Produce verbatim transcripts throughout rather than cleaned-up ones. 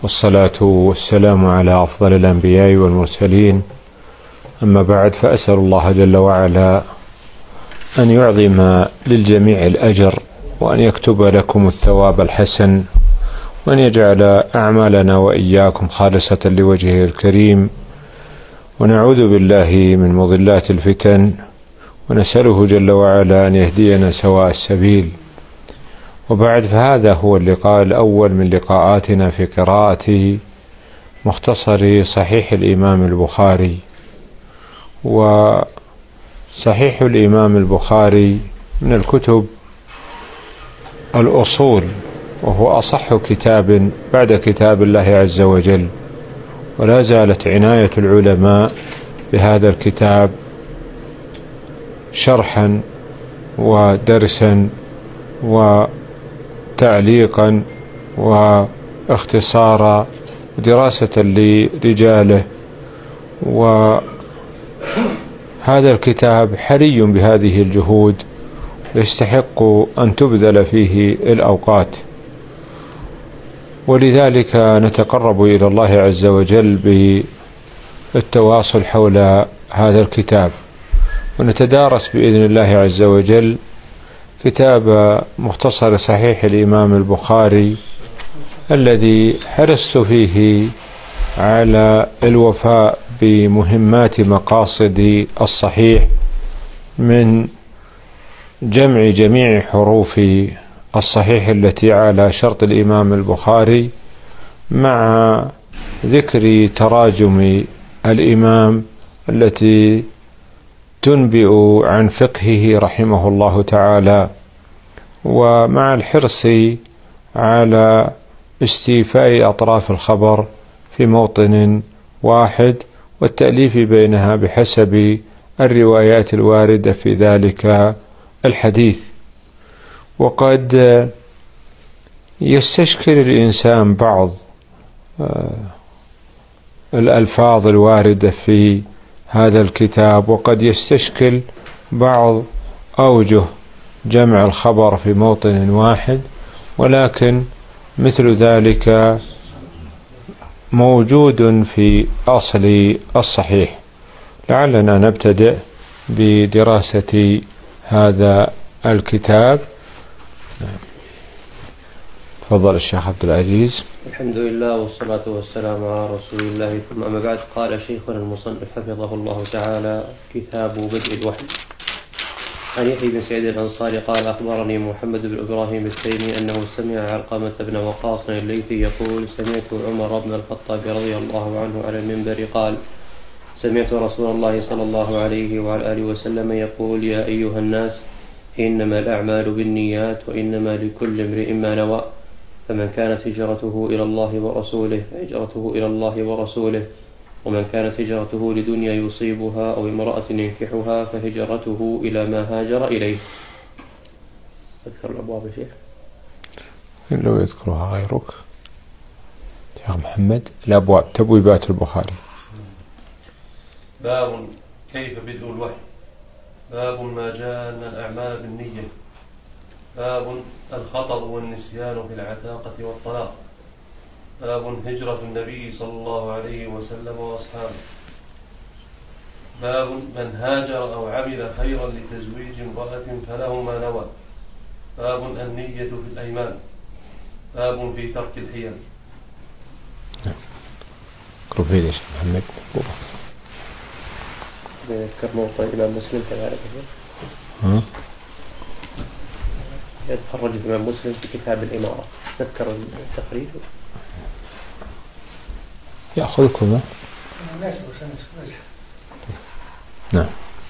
والصلاة والسلام على أفضل الأنبياء والمرسلين. أما بعد، فأسأل الله جل وعلا أن يعظم للجميع الأجر، وأن يكتب لكم الثواب الحسن، وأن يجعل أعمالنا وإياكم خالصة لوجهه الكريم. ونعوذ بالله من مضلات الفتن، ونسأله جل وعلا أن يهدينا سواء السبيل. وبعد، فهذا هو اللقاء الأول من لقاءاتنا في قراءة مختصر صحيح الإمام البخاري. وصحيح الإمام البخاري من الكتب الأصول، وهو أصح كتاب بعد كتاب الله عز وجل، ولا زالت عناية العلماء بهذا الكتاب شرحا ودرسا وتعليقا واختصارا ودراسة لرجاله. وهذا الكتاب حري بهذه الجهود، يستحق أن تبذل فيه الأوقات، ولذلك نتقرب إلى الله عز وجل بالتواصل حول هذا الكتاب، ونتدارس بإذن الله عز وجل كتاب مختصر صحيح الإمام البخاري، الذي حرصت فيه على الوفاء بمهمات مقاصد الصحيح من جمع جميع حروف الصحيح التي على شرط الإمام البخاري، مع ذكر تراجم الإمام التي تنبئ عن فقهه رحمه الله تعالى، ومع الحرص على استيفاء أطراف الخبر في موطن واحد، والتأليف بينها بحسب الروايات الواردة في ذلك الحديث. وقد يستشكل الإنسان بعض الألفاظ الواردة في هذا الكتاب، وقد يستشكل بعض أوجه جمع الخبر في موطن واحد، ولكن مثل ذلك موجود في أصل الصحيح. لعلنا نبتدئ بدراسة هذا الكتاب. تفضل الشيخ عبد العزيز. الحمد لله والصلاة والسلام على رسول الله، ثم أما بعد. قال شيخنا المصنف حفظه الله تعالى: كتاب بدء الوحي. عن يحيى بن سعيد الأنصاري قال: أخبرني محمد بن إبراهيم التيمي أنه سمع علقمة بن وقاص الليثي يقول: سمعت عمر بن الخطاب رضي الله عنه على المنبر قال: سمعت رسول الله صلى الله عليه وعلى آله وسلم يقول: يا أيها الناس، إنما الأعمال بالنيات، وإنما لكل امرئ ما نوى، فمن كانت هجرته إلى الله ورسوله فهجرته إلى الله ورسوله، ومن كانت هجرته لدنيا يصيبها أو امرأة ينكحها فهجرته إلى ما هاجر إليه. أذكر الأبواب يا شيخ؟ لو يذكرها غيرك شيخ محمد. الأبواب تبويبات البخاري. باب كيف بدء الوحي. باب ما جاء أن الأعمال بالنية. باب الخطأ والنسيان في العتاقة والطلاق. باب هجرة النبي صلى الله عليه وسلم وأصحابه. باب من هاجر أو عمل خيرا لتزويج امرأة فله ما نوى. باب النية في الأيمان. باب في ترك الحيل. كروفيد يا شيخ محمد. يذكر موطن الإمام مسلم كذلك. ها؟ يتخرج الإمام مسلم في كتاب الإمارة. نذكر التخريج. يأخذكم. نعم.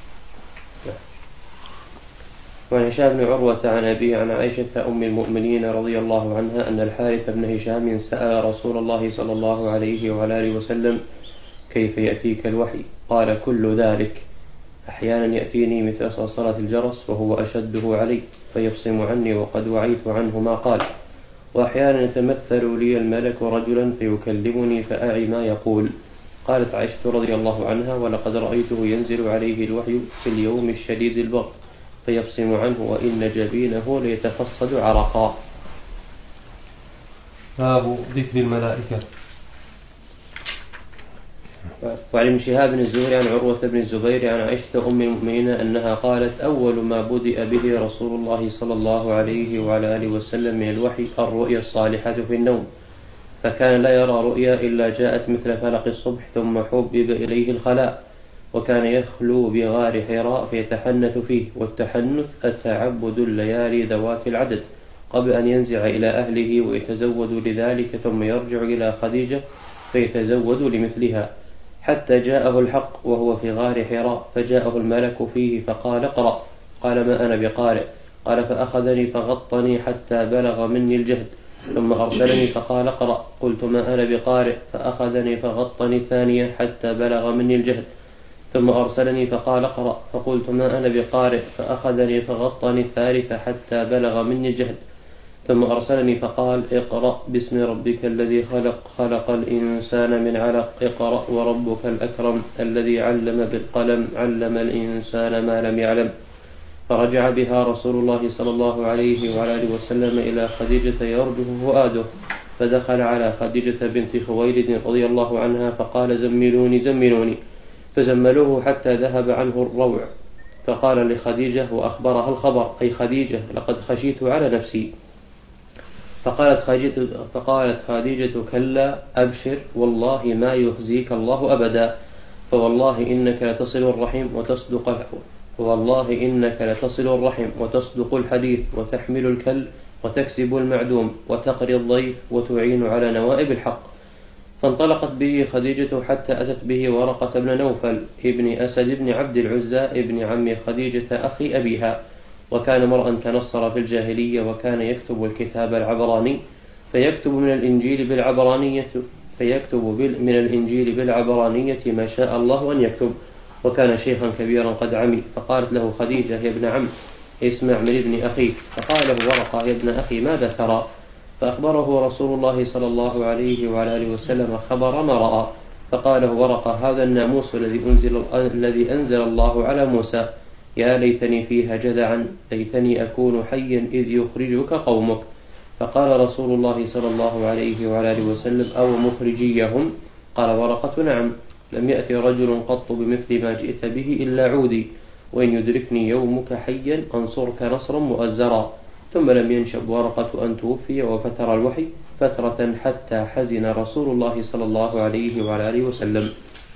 وعن هشام بن عروة عن أبيه عن عائشة أم المؤمنين رضي الله عنها أن الحارث بن هشام سأل رسول الله صلى الله عليه وعلى آله وسلم: كيف يأتيك الوحي؟ قال: كل ذلك. أحيانا يأتيني مثل صلصلة الجرس وهو أشده علي فيفصم عني وقد وعيت عنه ما قال، وأحيانا يتمثل لي الملك رجلا فيكلمني فأعي ما يقول. قالت عائشة رضي الله عنها: ولقد رأيته ينزل عليه الوحي في اليوم الشديد البرد فيبصم عنه وإن جبينه ليتفصد عرقا. باب ذكر الملائكة. وعن ابن شهاب بن الزهري عن عروة بن الزبير عن عائشة أم المؤمنين أنها قالت أول ما بدأ به رسول الله صلى الله عليه وعلى آله وسلم من الوحي الرؤيا الصالحة في النوم، فكان لا يرى رؤيا إلا جاءت مثل فلق الصبح ثم حبب إليه الخلاء، وكان يخلو بغار حراء فيتحنث فيه، والتحنث التعبد الليالي ذوات العدد قبل أن ينزع إلى أهله ويتزود لذلك، ثم يرجع إلى خديجة فيتزود لمثلها، حتى جاءه الحق وهو في غار حراء، فجاءه الملك فيه فقال اقرأ، قال ما أنا بقارئ، قال فأخذني فغطني حتى بلغ مني الجهد، ثم أرسلني فقال اقرأ، قلت ما أنا بقارئ، فأخذني فغطني ثانية حتى بلغ مني الجهد، ثم أرسلني فقال اقرأ، فقلت ما أنا بقارئ، فأخذني فغطني الثالثة حتى بلغ مني الجهد، ثم أرسلني فقال اقرأ باسم ربك الذي خلق خلق الإنسان من علق، اقرأ وربك الأكرم الذي علم بالقلم علم الإنسان ما لم يعلم. فرجع بها رسول الله صلى الله عليه وعلى آله وسلم إلى خديجة يرجف فؤاده، فدخل على خديجة بنت خويلد رضي الله عنها فقال زملوني زملوني، فزملوه حتى ذهب عنه الروع، فقال لخديجة وأخبرها الخبر، أي خديجة لقد خشيت على نفسي. فقالت خديجة, فقالت خديجة كلا أبشر والله ما يخزيك الله أبدا، فوالله إنك لتصل الرحم وتصدق والله إنك لتصل الرحم وتصدق الحديث وتحمل الكل وتكسب المعدوم وتقري الضيف وتعين على نوائب الحق. فانطلقت به خديجة حتى أتت به ورقة بن نوفل ابن أسد بن عبد العزى ابن عم خديجة أخي أبيها، وكان مرءا تنصر في الجاهلية، وكان يكتب الكتاب العبراني، فيكتب من الإنجيل بالعبرانية فيكتب من الإنجيل بالعبرانية ما شاء الله أن يكتب، وكان شيخا كبيرا قد عمي. فقالت له خديجة يا ابن عم اسمع من ابن أخيك، فقال له ورقة يا ابن أخي ماذا ترى؟ فأخبره رسول الله صلى الله عليه وعلى آله وسلم خبر ما رأى، فقال له ورقة هذا الناموس الذي أنزل, الذي أنزل الله على موسى، يا ليتني فيها جذعا، ليتني أكون حيا إذ يخرجك قومك. فقال رسول الله صلى الله عليه وعلى آله وسلم أو مخرجيهم؟ قال ورقة نعم، لم يأتي رجل قط بمثل ما جئت به إلا عودي، وإن يدركني يومك حيا أنصرك نصرا مؤزرا. ثم لم ينشب ورقة أن توفي وفتر الوحي فترة حتى حزن رسول الله صلى الله عليه وعلى آله وسلم.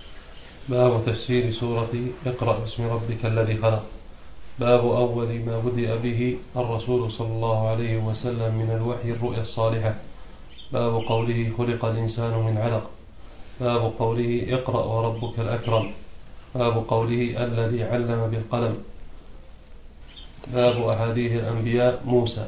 باب تفسير سورة اقرأ باسم ربك الذي خلق. باب أول ما بدأ به الرسول صلى الله عليه وسلم من الوحي الرؤيا الصالحة. باب قوله خلق الإنسان من علق. باب قوله اقرأ وربك الأكرم. باب قوله الذي علم بالقلم. باب أحاديث الأنبياء موسى.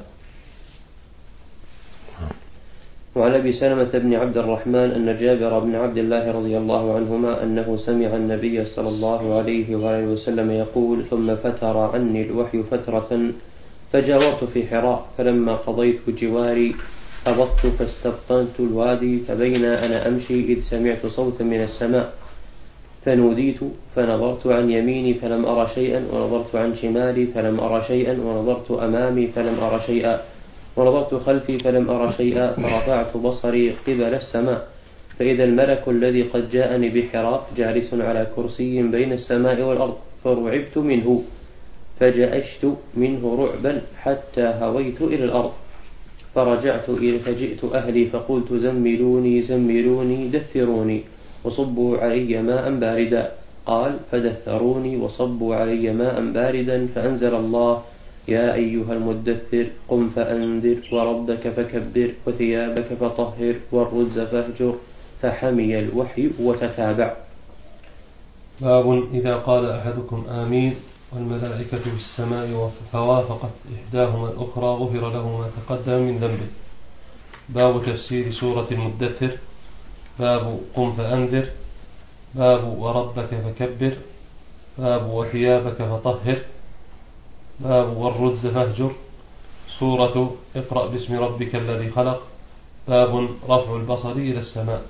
وعن أبي سلمة بن عبد الرحمن أن جابر بن عبد الله رضي الله عنهما أنه سمع النبي صلى الله عليه وآله وسلم يقول ثم فتر عني الوحي فترة فجاورت في حراء، فلما قضيت جواري هبطت فاستبطنت الوادي، فبين أنا أمشي إذ سمعت صوتا من السماء فنوديت، فنظرت عن يميني فلم أرى شيئا، ونظرت عن شمالي فلم أرى شيئا، ونظرت أمامي فلم أرى شيئا، ونظرت خلفي فلم أرى شيئا، فرفعت بصري قبل السماء، فإذا الملك الذي قد جاءني بحراء جالس على كرسي بين السماء والأرض، فرعبت منه فجأشت منه رعبا حتى هويت إلى الأرض، فرجعت إلى فجئت أهلي فقلت زملوني زملوني دثروني وصبوا علي ماء باردا، قال فدثروني وصبوا علي ماء باردا، فأنزل الله يا أيها المدثر قم فأنذر وربك فكبر وثيابك فطهر والرجز فاهجر، فحمي الوحي وتتابع. باب إذا قال أحدكم آمين والملائكة في السماء فوافقت إحداهما الأخرى غفر له ما تقدم من ذنبه. باب تفسير سورة المدثر. باب قم فأنذر. باب وربك فكبر. باب وثيابك فطهر. باب والرجز فاهجر. سورة اقرأ باسم ربك الذي خلق. باب رفع البصر إلى السماء.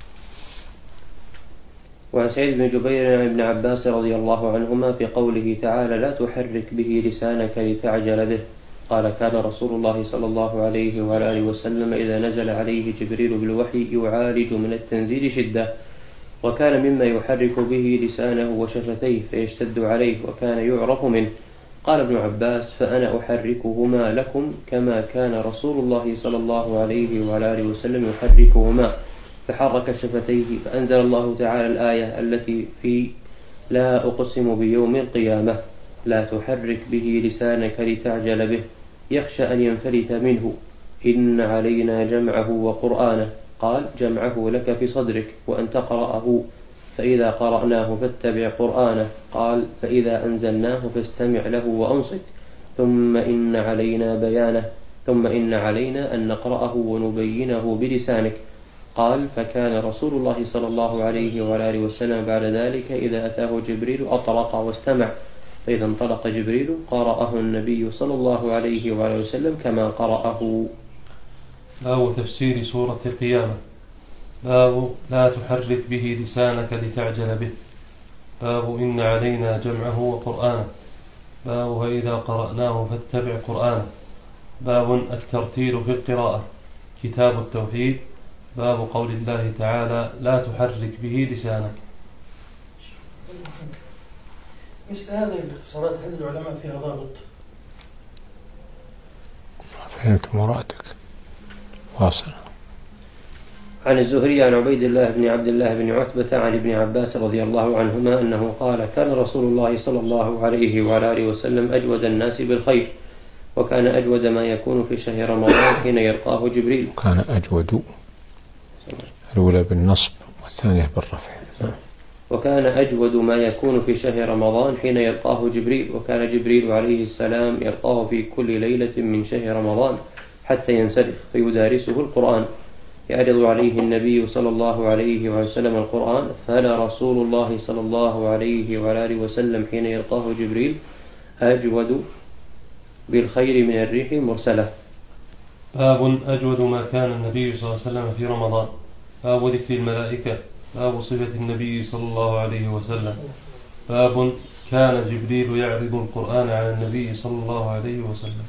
وعن سعيد بن جبير عن ابن عباس رضي الله عنهما في قوله تعالى لا تحرك به لسانك لتعجل به، قال كان رسول الله صلى الله عليه وعلى آله وسلم إذا نزل عليه جبريل بالوحي يعالج من التنزيل شدة، وكان مما يحرك به لسانه وشفتيه فيشتد عليه وكان يعرف منه. قال ابن عباس: فأنا أحركهما لكم كما كان رسول الله صلى الله عليه وعلى آله وسلم يحركهما. فحرك شفتيه فأنزل الله تعالى الآية التي في لا أقسم بيوم القيامة: لا تحرك به لسانك لتعجل به يخشى أن ينفلت منه إن علينا جمعه وقرآنه. قال: جمعه لك في صدرك وأن تقرأه، فإذا قرأناه فاتبع قرآنه. قال: فإذا أنزلناه فاستمع له وأنصت، ثم إن علينا بيانه، ثم إن علينا أن نقرأه ونبينه بلسانك. قال: فكان رسول الله صلى الله عليه وعلى آله وسلم بعد ذلك إذا أتاه جبريل أطرق واستمع، فإذا انطلق جبريل قرأه النبي صلى الله عليه وعلى آله وسلم كما قرأه. باب تفسير سورة القيامة. باب لا تحرك به لسانك لتعجل به. باب إن علينا جمعه وقرآنه. باب وإذا قرأناه فاتبع قرآنه. باب الترتيل في القراءة. كتاب التوحيد. باب قول الله تعالى: لا تحرك به لسانك. مثل هذه الاختصارات هل العلماء فيها ضابط؟ فهمت مرادك، واصل. عن الزهري عن عبيد الله بن عبد الله بن عتبة عن ابن عباس رضي الله عنهما أنه قال: كان رسول الله صلى الله عليه وعلى آله وسلم أجود الناس بالخير، وكان أجود ما يكون في شهر رمضان حين يلقاه جبريل. كان أجود، الأولى بالنصب والثانية بالرفع. وكان أجود ما يكون في شهر رمضان حين يلقاه جبريل، وكان جبريل عليه السلام يلقاه في كل ليلة من شهر رمضان حتى ينسلخ فيدارسه القرآن. يعرض عليه النبي صلى الله عليه وسلم القرآن، فلا رسول الله صلى الله عليه وآله وسلم حين يلقاه جبريل أجود بالخير من الريح المرسلة. باب أجود ما كان النبي صلى الله عليه وسلم في رمضان. باب ذكر الملائكة. باب صفة النبي صلى الله عليه وسلم. باب كان جبريل يعرض القرآن على النبي صلى الله عليه وسلم.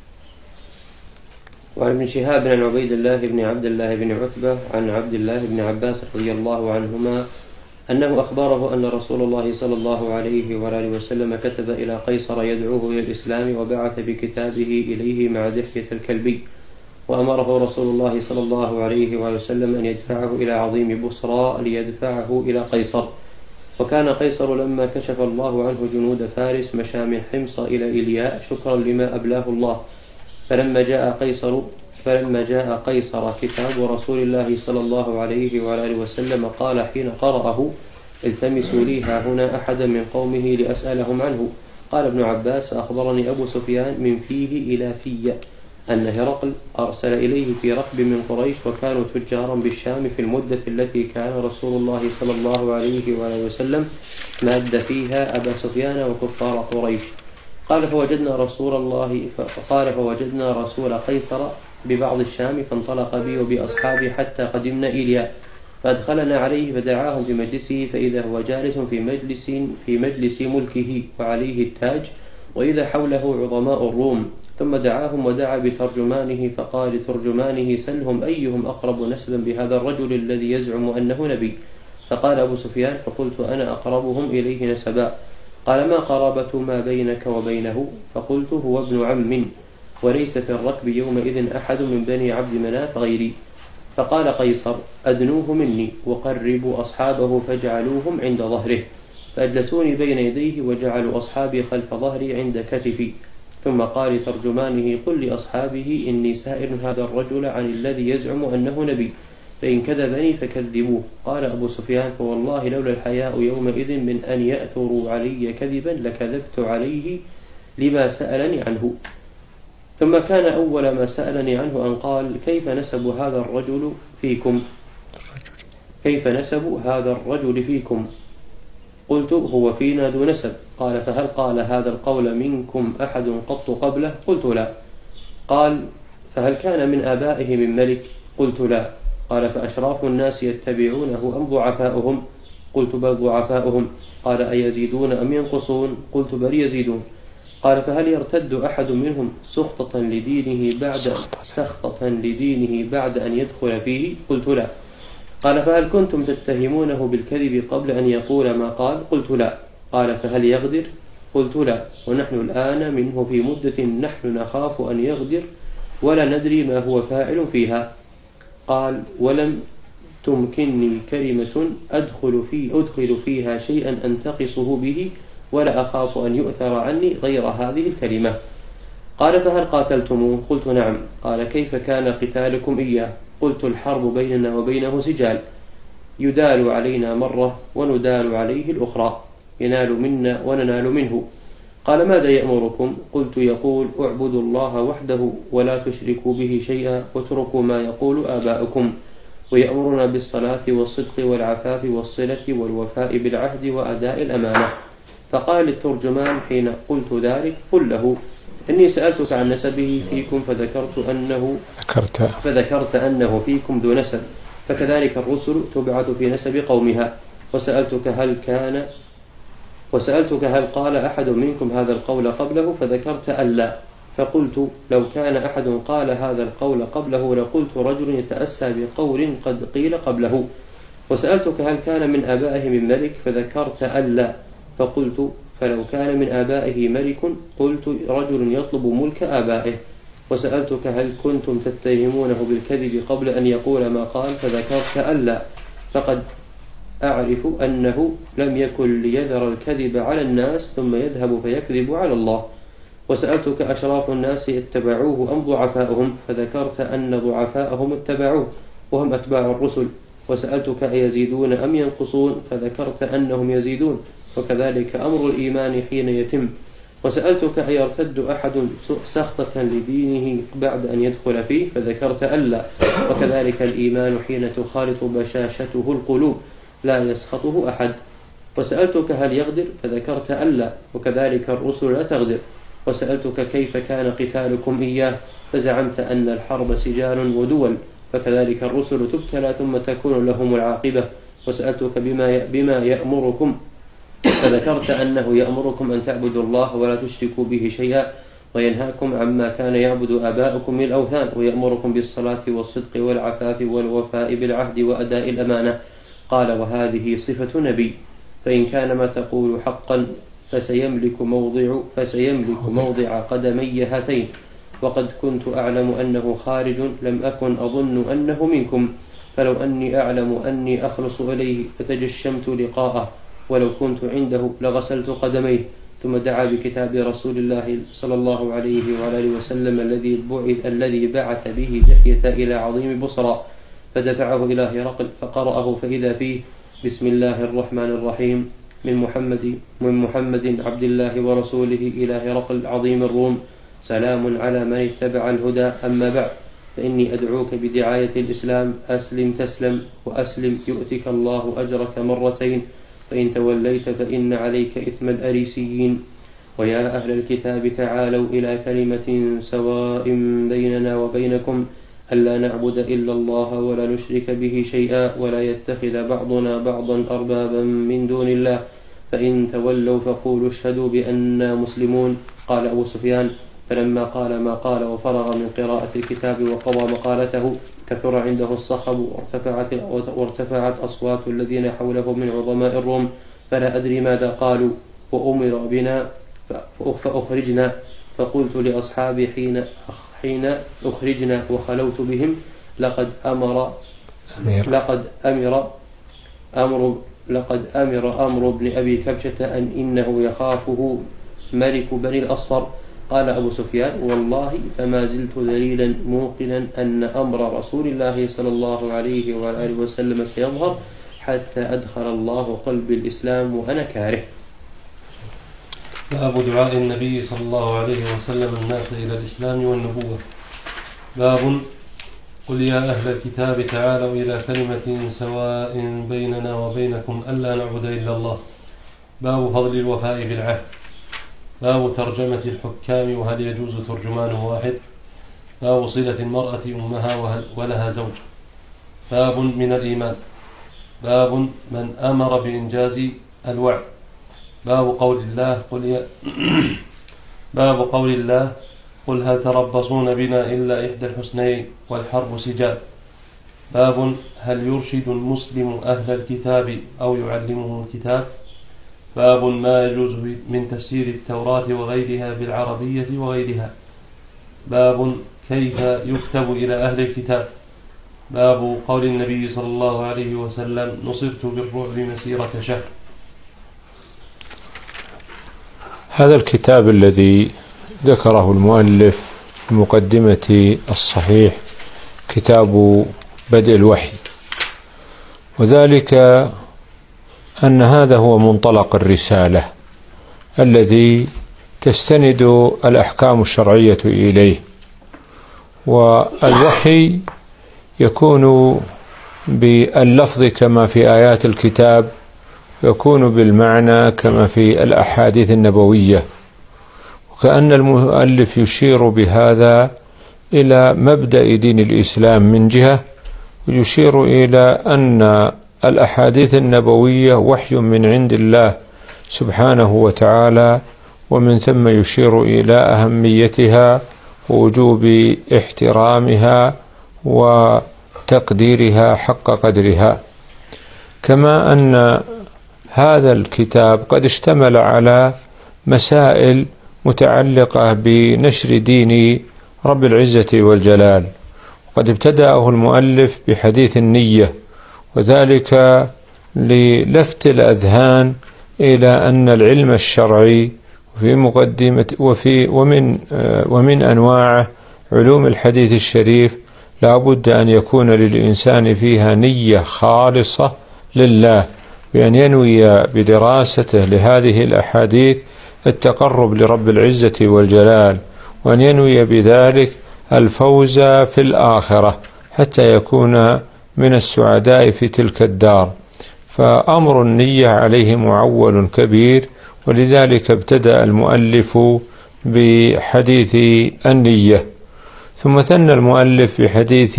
وعن ابن شهاب عن عبيد الله بن عبد الله بن عتبة عن عبد الله بن عباس رضي الله عنهما أنه أخبره أن رسول الله صلى الله عليه وآله وسلم كتب إلى قيصر يدعوه إلى الإسلام، وبعث بكتابه إليه مع دحية الكلبي، وأمره رسول الله صلى الله عليه وآله وسلم أن يدفعه إلى عظيم بصرى ليدفعه إلى قيصر. وكان قيصر لما كشف الله عنه جنود فارس مشى من حمص إلى إلياء شكرا لما أبلاه الله. فلما جاء قيصر فلما جاء قيصر كتاب رسول الله صلى الله عليه وآله وسلم قال حين قرأه: التمسوا لي ها هنا أحدا من قومه لأسألهم عنه. قال ابن عباس: فأخبرني أبو سفيان من فيه إلى في أن هرقل أرسل إليه في ركب من قريش، وكانوا تجارا بالشام في المدة التي كان رسول الله صلى الله عليه وآله وسلم ماد فيها أبا سفيان وكفار قريش. قال: فوجدنا رسول الله فقال فوجدنا رسول قيصر ببعض الشام، فانطلق بي وبأصحابي حتى قدمنا إلياء، فأدخلنا عليه فدعاهم في مجلسه، فإذا هو جالس في مجلس في مجلس ملكه وعليه التاج، وإذا حوله عظماء الروم. ثم دعاهم ودعا بترجمانه، فقال لترجمانه: سلهم أيهم أقرب نسبا بهذا الرجل الذي يزعم أنه نبي. فقال أبو سفيان: فقلت أنا أقربهم إليه نسبا. قال: ما قرابة ما بينك وبينه؟ فقلت: هو ابن عم، وليس في الركب يومئذ أحد من بني عبد مناف غيري. فقال قيصر: أدنوه مني وقربوا أصحابه فاجعلوهم عند ظهره. فأجلسوني بين يديه وجعلوا أصحابي خلف ظهري عند كتفي. ثم قال لترجمانه: قل لأصحابه إني سائل هذا الرجل عن الذي يزعم أنه نبي، فإن كذبني فكذبوه. قال أبو سفيان: فوالله لولا الحياء يومئذ من أن يأثروا علي كذبا لكذبت عليه لما سألني عنه. ثم كان أول ما سألني عنه أن قال: كيف نسب هذا الرجل فيكم؟ كيف نسب هذا الرجل فيكم؟ قلت: هو فينا ذو نسب. قال: فهل قال هذا القول منكم أحد قط قبله؟ قلت: لا. قال: فهل كان من آبائه من ملك؟ قلت: لا. قال: فأشراف الناس يتبعونه أم ضعفاؤهم؟ قلت: بل ضعفاؤهم. قال: أيزيدون أم ينقصون؟ قلت: بل يزيدون. قال: فهل يرتد أحد منهم سخطة لدينه بعد سخطة لدينه بعد أن يدخل فيه؟ قلت: لا. قال فهل كنتم تتهمونه بالكذب قبل أن يقول ما قال؟ قلت لا. قال فهل يغدر؟ قلت لا، ونحن الآن منه في مدة نحن نخاف أن يغدر ولا ندري ما هو فاعل فيها. قال ولم تمكنني كلمة أدخل, في أدخل فيها شيئا أنتقصه به ولا أخاف أن يؤثر عني غير هذه الكلمة. قال فهل قاتلتموه؟ قلت نعم. قال كيف كان قتالكم إياه؟ قلت الحرب بيننا وبينه سجال، يدال علينا مرة وندال عليه الأخرى، ينال منا وننال منه. قال ماذا يأمركم؟ قلت يقول اعبدوا الله وحده ولا تشركوا به شيئا واتركوا ما يقول آباؤكم، ويأمرنا بالصلاة والصدق والعفاف والصلة والوفاء بالعهد وأداء الأمانة. فقال الترجمان حين قلت ذلك قل له إني سألتك عن نسبه فيكم فذكرت أنه, ذكرت فذكرت أنه فيكم ذو نسب، فكذلك الرسل تبعث في نسب قومها. وسألتك هل كان وسألتك هل قال أحد منكم هذا القول قبله؟ فذكرت ألا. فقلت لو كان أحد قال هذا القول قبله لقلت رجل يتأسى بقول قد قيل قبله. وسألتك هل كان من آبائه من ملك؟ فذكرت ألا. فقلت فلو كان من آبائه ملك قلت رجل يطلب ملك آبائه. وسألتك هل كنتم تتهمونه بالكذب قبل أن يقول ما قال؟ فذكرت ألا. فقد أعرف أنه لم يكن ليذر الكذب على الناس ثم يذهب فيكذب على الله. وسألتك أشراف الناس اتبعوه أم ضعفاؤهم؟ فذكرت أن ضعفاءهم اتبعوه وهم أتباع الرسل. وسألتك أيزيدون أم ينقصون؟ فذكرت أنهم يزيدون، وكذلك أمر الإيمان حين يتم. وسألتك أيرتد أحد سخطة لدينه بعد أن يدخل فيه؟ فذكرت ألا، وكذلك الإيمان حين تخالط بشاشته القلوب لا يسخطه أحد. وسألتك هل يغدر؟ فذكرت ألا، وكذلك الرسل لا تغدر. وسألتك كيف كان قتالكم إياه؟ فزعمت أن الحرب سجال ودول، فكذلك الرسل تبتلى ثم تكون لهم العاقبة. وسألتك بما بما يأمركم؟ فذكرت أنه يأمركم أن تعبدوا الله ولا تشركوا به شيئا، وينهاكم عما كان يعبد آباؤكم من الأوثان، ويأمركم بالصلاة والصدق والعفاف والوفاء بالعهد وأداء الأمانة. قال وهذه صفة نبي، فإن كان ما تقول حقا فسيملك موضع, فسيملك موضع قدمي هاتين. وقد كنت أعلم أنه خارج لم أكن أظن أنه منكم، فلو أني أعلم أني أخلص إليه فتجشمت لقاءه، ولو كنت عنده لغسلت قدميه. ثم دعا بكتاب رسول الله صلى الله عليه وعلى وسلم الذي بعث, الذي بعث به دحية إلى عظيم بصرى، فدفعه إلى هرقل فقرأه فإذا فيه بسم الله الرحمن الرحيم من محمد, من محمد عبد الله ورسوله إلى هرقل عظيم الروم، سلام على من اتبع الهدى، أما بعد، فإني أدعوك بدعاية الإسلام، أسلم تسلم، وأسلم يؤتك الله أجرك مرتين، فإن توليت فإن عليك إثم الأريسيين. ويا أهل الكتاب تعالوا إلى كلمة سواء بيننا وبينكم ألا نعبد إلا الله ولا نشرك به شيئا ولا يتخذ بعضنا بعضا أربابا من دون الله، فإن تولوا فقولوا اشهدوا بأننا مسلمون. قال أبو سفيان فلما قال ما قال وفرغ من قراءة الكتاب وقضى مقالته كثر عنده الصخب وارتفعت, وارتفعت أصوات الذين حوله من عظماء الروم، فلا أدري ماذا قالوا، وأمر بنا فأخرجنا. فقلت لأصحابي حين حين أخرجنا وخلوت بهم لقد أمر أمير. لقد أمر أمر لقد أمر أمر ابن أبي كبشة أن إنه يخافه ملك بني الأصفر. قال أبو سفيان والله فما زلت دليلا موقنا أن أمر رسول الله صلى الله عليه وآله وسلم سيظهر حتى أدخل الله قلب الإسلام وأنا كاره. باب دعاء النبي صلى الله عليه وسلم الناس إلى الإسلام والنبوة. باب قل يا أهل الكتاب تعالوا إلى كلمة سواء بيننا وبينكم ألا نعبد إلا الله. باب فضل الوفاء بالعهد. باب ترجمة الحكام وهل يجوز ترجمان واحد. باب صلة المرأة أمها ولها زوج. باب من الإيمان. باب من أمر بإنجاز الوعد. باب قول الله قل يا باب قول الله قل هل تربصون بنا إلا إحدى الحسنين والحرب سجال. باب هل يرشد المسلم أهل الكتاب أو يعلمهم الكتاب؟ باب ما يجوز من تفسير التوراة وغيرها بالعربية وغيرها. باب كيف يكتب إلى أهل الكتاب. باب قول النبي صلى الله عليه وسلم نصرت بالرعب مسيرة شهر. هذا الكتاب الذي ذكره المؤلف في مقدمة الصحيح كتاب بدء الوحي، وذلك أن هذا هو منطلق الرسالة الذي تستند الأحكام الشرعية إليه. والوحي يكون باللفظ كما في آيات الكتاب، يكون بالمعنى كما في الأحاديث النبوية. وكأن المؤلف يشير بهذا إلى مبدأ دين الإسلام من جهة، ويشير إلى أن الأحاديث النبوية وحي من عند الله سبحانه وتعالى، ومن ثم يشير إلى أهميتها ووجوب احترامها وتقديرها حق قدرها. كما أن هذا الكتاب قد اشتمل على مسائل متعلقة بنشر دين رب العزة والجلال. وقد ابتدأه المؤلف بحديث النية، وذلك للفت الأذهان إلى أن العلم الشرعي في مقدمة وفي ومن ومن أنواعه علوم الحديث الشريف لا بد أن يكون للإنسان فيها نية خالصة لله، بأن ينوي بدراسته لهذه الأحاديث التقرب لرب العزة والجلال، وأن ينوي بذلك الفوز في الآخرة حتى يكون من السعداء في تلك الدار. فأمر النية عليه معول كبير، ولذلك ابتدأ المؤلف بحديث النية. ثم ثنى المؤلف بحديث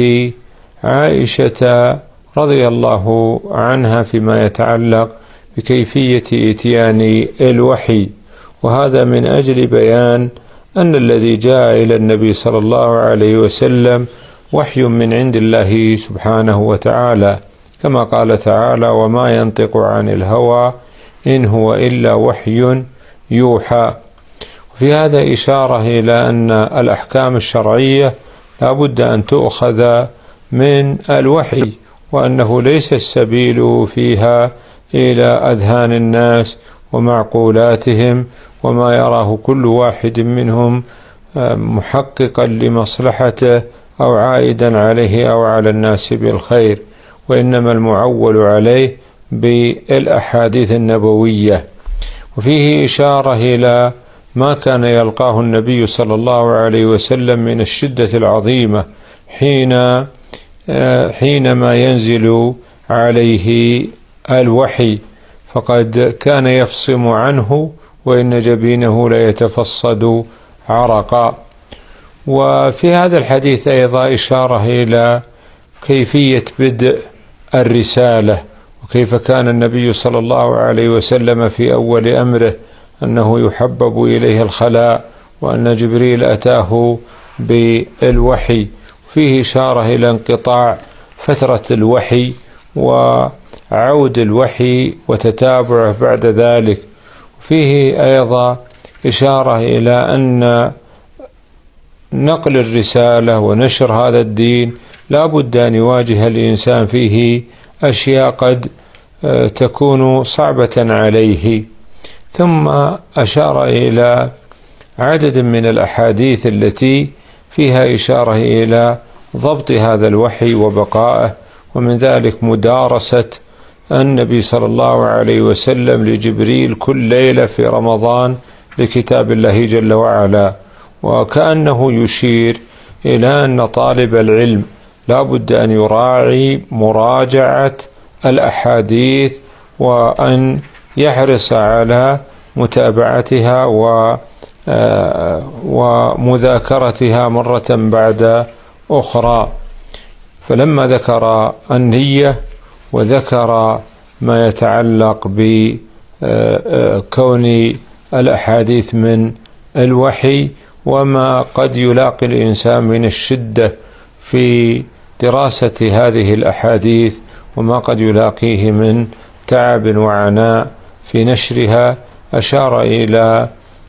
عائشة رضي الله عنها فيما يتعلق بكيفية إتيان الوحي، وهذا من أجل بيان أن الذي جاء إلى النبي صلى الله عليه وسلم وحي من عند الله سبحانه وتعالى، كما قال تعالى وما ينطق عن الهوى إن هو إلا وحي يوحى. وفي هذا إشارة إلى أن الأحكام الشرعية لا بد أن تؤخذ من الوحي، وأنه ليس السبيل فيها إلى أذهان الناس ومعقولاتهم وما يراه كل واحد منهم محققا لمصلحته أو عائدا عليه أو على الناس بالخير، وإنما المعول عليه بالأحاديث النبوية. وفيه إشارة إلى ما كان يلقاه النبي صلى الله عليه وسلم من الشدة العظيمة حين حينما ينزل عليه الوحي، فقد كان يفصم عنه وإن جبينه ليتفصد عرقا. وفي هذا الحديث أيضا إشارة إلى كيفية بدء الرسالة، وكيف كان النبي صلى الله عليه وسلم في أول أمره أنه يحبب إليه الخلاء، وأن جبريل أتاه بالوحي. فيه إشارة إلى انقطاع فترة الوحي وعود الوحي وتتابعه بعد ذلك. فيه أيضا إشارة إلى أن نقل الرسالة ونشر هذا الدين لا بد أن يواجه الإنسان فيه أشياء قد تكون صعبة عليه. ثم أشار إلى عدد من الأحاديث التي فيها إشارة إلى ضبط هذا الوحي وبقائه، ومن ذلك مدارسة النبي صلى الله عليه وسلم لجبريل كل ليلة في رمضان لكتاب الله جل وعلا. وكأنه يشير إلى أن طالب العلم لا بد أن يراعي مراجعة الأحاديث، وأن يحرص على متابعتها ومذاكرتها مرة بعد أخرى. فلما ذكر النية وذكر ما يتعلق بكون الأحاديث من الوحي وما قد يلاقي الإنسان من الشدة في دراسة هذه الأحاديث وما قد يلاقيه من تعب وعناء في نشرها، أشار إلى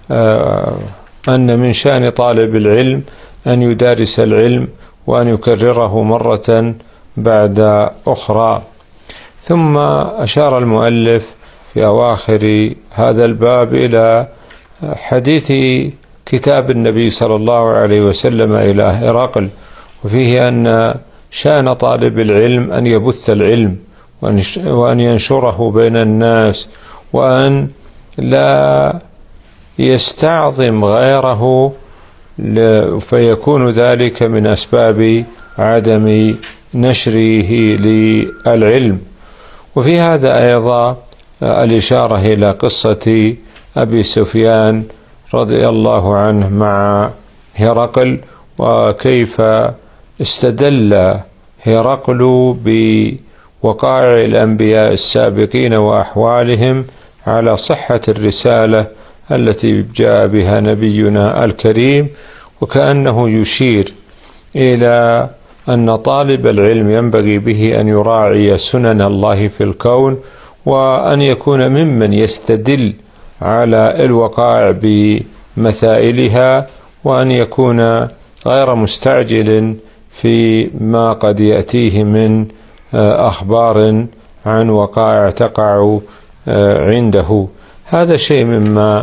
أن من شأن طالب العلم أن يدارس العلم وأن يكرره مرة بعد أخرى. ثم أشار المؤلف في أواخر هذا الباب إلى حديث كتاب النبي صلى الله عليه وسلم إلى هرقل، وفيه أن شأن طالب العلم أن يبث العلم وأن ينشره بين الناس، وأن لا يستعظم غيره فيكون ذلك من أسباب عدم نشره للعلم. وفي هذا أيضا الإشارة إلى قصة أبي سفيان رضي الله عنه مع هرقل، وكيف استدل هرقل بوقائع الأنبياء السابقين وأحوالهم على صحة الرسالة التي جاء بها نبينا الكريم، وكأنه يشير إلى أن طالب العلم ينبغي به أن يراعي سنن الله في الكون، وأن يكون ممن يستدل على الوقائع بمثائلها، وأن يكون غير مستعجل في ما قد يأتيه من أخبار عن وقائع تقع عنده. هذا شيء مما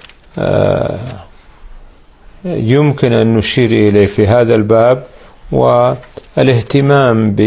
يمكن أن نشير إليه في هذا الباب، والاهتمام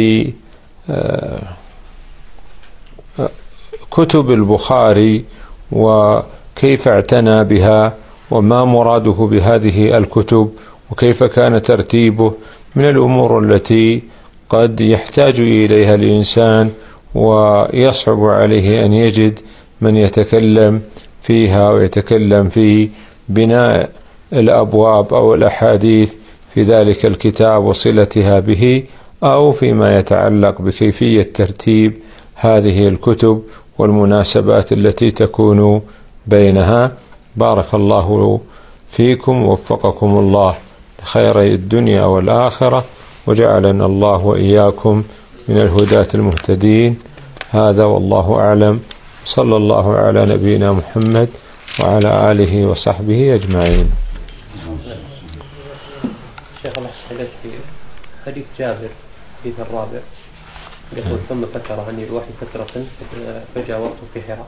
بكتب البخاري وكيف اعتنى بها وما مراده بهذه الكتب وكيف كان ترتيبه من الأمور التي قد يحتاج إليها الإنسان ويصعب عليه أن يجد من يتكلم فيها ويتكلم في بناء الأبواب أو الأحاديث في ذلك الكتاب وصلتها به، أو فيما يتعلق بكيفية ترتيب هذه الكتب والمناسبات التي تكون بينها. بارك الله فيكم ووفقكم الله لخير الدنيا والآخرة، وجعلنا الله وإياكم من الهداة المهتدين. هذا والله أعلم، صلى الله على نبينا محمد وعلى آله وصحبه أجمعين. شيخ الله يسعدك، في حديث جابر الحديث الرابع يقول: ثم فتر عني الوحي فترة فجاورت في حراء.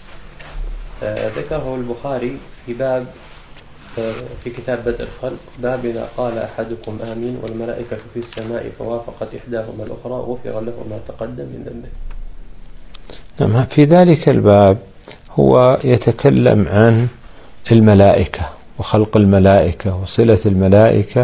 ذكره البخاري في باب في كتاب بدء الخلق، باب إذا قال أحدكم آمين والملائكة في السماء فوافقت إحداهما الأخرى غفر له ما تقدم من ذنبه. نعم، في ذلك الباب هو يتكلم عن الملائكة وخلق الملائكة وصلة الملائكة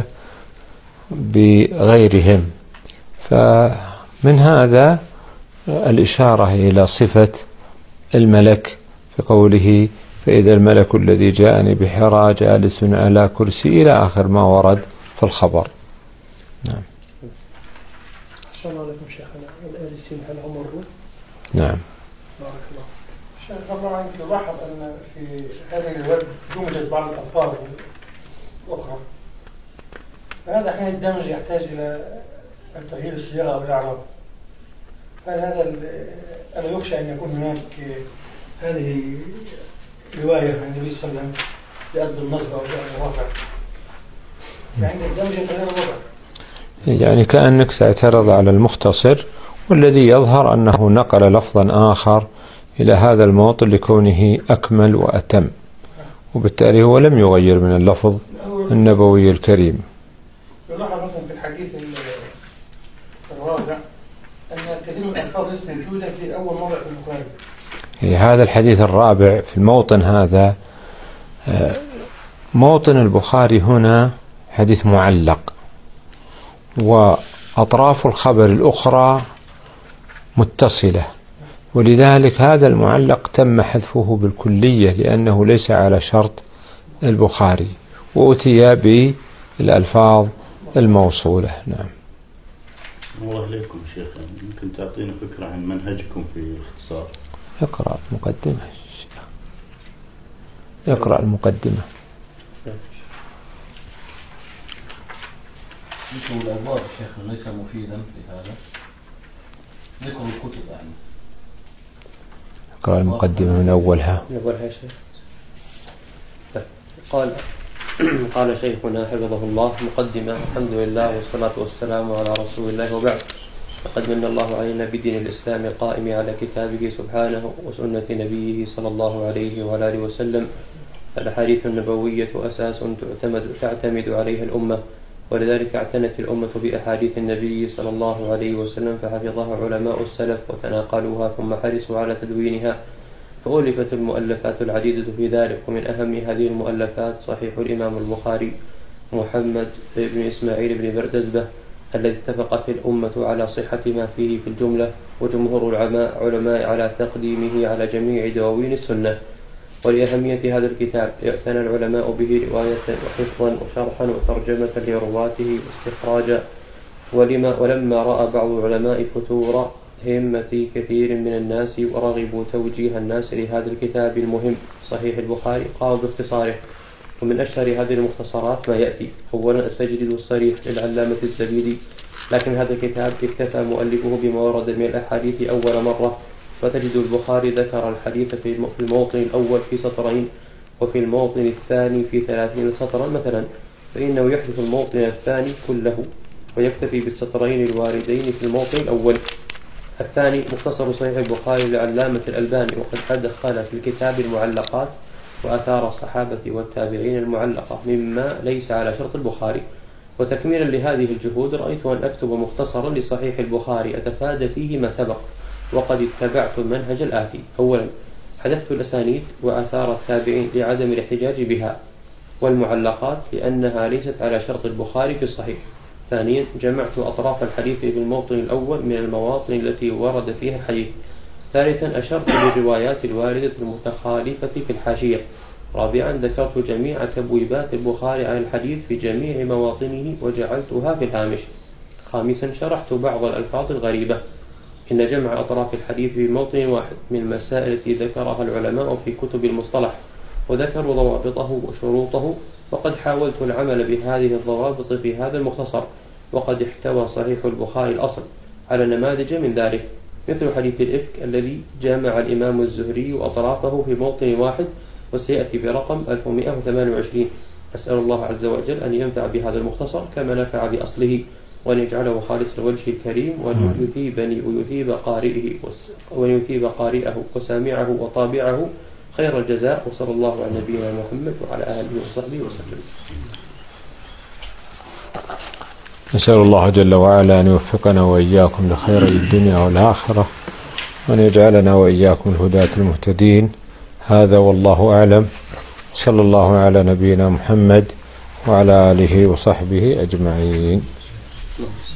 بغيرهم، فمن هذا الإشارة إلى صفة الملك في قوله: فإذا الملك الذي جاءني بحراء جالس على كرسي، إلى آخر ما ورد في الخبر. نعم. السلام عليكم شيخنا. الآلسين هل هم الروح؟ نعم. بارك الله. شيخ طبعا يلاحظ أن في هذه الورد يوجد بعض الألفاظ الأخرى، فهذا حين الدمج يحتاج إلى تغيير الصياغة أو الإعراب. هل هذا ألا يخشى أن يكون هناك هذه رواية عن النبي صلى الله عليه وسلم بأدب النصب أو جاء الرفع، يعني الدمج غير الوضع؟ يعني كأنك تعترض على المختصر، والذي يظهر أنه نقل لفظا آخر إلى هذا الموطن لكونه أكمل وأتم، وبالتالي هو لم يغير من اللفظ النبوي الكريم. يلاحظ مثلا في الحديث الرابع أن كثير من الألفاظ ليست موجودة في أول موضع في البخاري. هذا الحديث الرابع في الموطن هذا، موطن البخاري هنا حديث معلق، وأطراف الخبر الأخرى متصلة، ولذلك هذا المعلق تم حذفه بالكلية لأنه ليس على شرط البخاري، وأتي بالألفاظ الموصولة. نعم. الله إليكم شيخ، يمكن تعطينا فكرة عن منهجكم في الاختصار؟ اقرأ المقدمة. اقرأ المقدمة. ذكر الأبواب شيخنا ليس مفيدا في هذا. ذكر الكتب يعني. اقرأ المقدمة من أولها. من أولها شيخ. قال قال شيخنا حفظه الله: مقدمة. الحمد لله والصلاة والسلام على رسول الله، وبعد. فقد من الله علينا بدين الإسلام القائم على كتابه سبحانه وسنة نبيه صلى الله عليه وعلى آله وسلم. الأحاديث النبوية أساس تعتمد تعتمد عليها الأمة، ولذلك اعتنت الأمة بأحاديث النبي صلى الله عليه وسلم فحفظها علماء السلف وتناقلوها ثم حرصوا على تدوينها، فألفت المؤلفات العديدة في ذلك. ومن أهم هذه المؤلفات صحيح الإمام البخاري محمد بن إسماعيل بن بردزبة، الذي اتفقت الأمة على صحة ما فيه في الجملة، وجمهور العلماء علماء على تقديمه على جميع دواوين السنة. ولأهمية هذا الكتاب اعتنى العلماء به رواية وحفظا وشرحا وترجمة لرواته واستخراجا. ولما ولما رأى بعض العلماء فتور همة كثير من الناس ورغبوا توجيه الناس لهذا الكتاب المهم صحيح البخاري، قاموا باختصاره. ومن أشهر هذه المختصرات ما يأتي: أولا التجريد الصريح للعلامة الزبيدي، لكن هذا الكتاب اكتفى مؤلفه بما ورد من الأحاديث أول مرة، فتجد البخاري ذكر الحديث في الموطن الأول في سطرين، وفي الموطن الثاني في ثلاثين سطرا مثلا، فإنه يحذف الموطن الثاني كله ويكتفي بالسطرين الواردين في الموطن الأول. الثاني مختصر صحيح البخاري للعلامة الألباني، وقد أدخل في الكتاب المعلقات وآثار الصحابة والتابعين المعلقة مما ليس على شرط البخاري. وتكميلا لهذه الجهود رأيت أن أكتب مختصرا لصحيح البخاري أتفادى فيه ما سبق، وقد اتبعت المنهج الآتي: أولا حذفت الأسانيد وآثار التابعين لعدم الاحتجاج بها، والمعلقات لأنها ليست على شرط البخاري في الصحيح. ثانيا جمعت أطراف الحديث في الموطن الأول من المواطن التي ورد فيها الحديث. ثالثا أشرت للروايات الواردة المتخالفة في الحاشية. رابعا ذكرت جميع تبويبات البخاري عن الحديث في جميع مواطنه وجعلتها في الهامش. خامسا شرحت بعض الألفاظ الغريبة. إن جمع أطراف الحديث في موطن واحد من المسائل التي ذكرها العلماء في كتب المصطلح وذكروا ضوابطه وشروطه، وقد حاولت العمل بهذه الضوابط في هذا المختصر. وقد احتوى صحيح البخاري الأصل على نماذج من ذلك، مثل حديث الإفك الذي جامع الإمام الزهري أطرافه في موطن واحد، وسيأتي برقم ألف ومئة وثمانية وعشرين. أسأل الله عز وجل أن ينفع بهذا المختصر كما نفع بأصله، وأن يجعله خالص لوجهه الكريم، وأن يثيبني ويثيب قارئه ويثيب قارئه وسامعه وطابعه خير الجزاء. وصلى الله على نبينا محمد وعلى آله وصحبه وسلم. نسأل الله جل وعلا أن يوفقنا وإياكم لخير الدنيا والآخرة، وأن يجعلنا وإياكم الهداة المهتدين. هذا والله أعلم. صلى الله على نبينا محمد وعلى آله وصحبه أجمعين.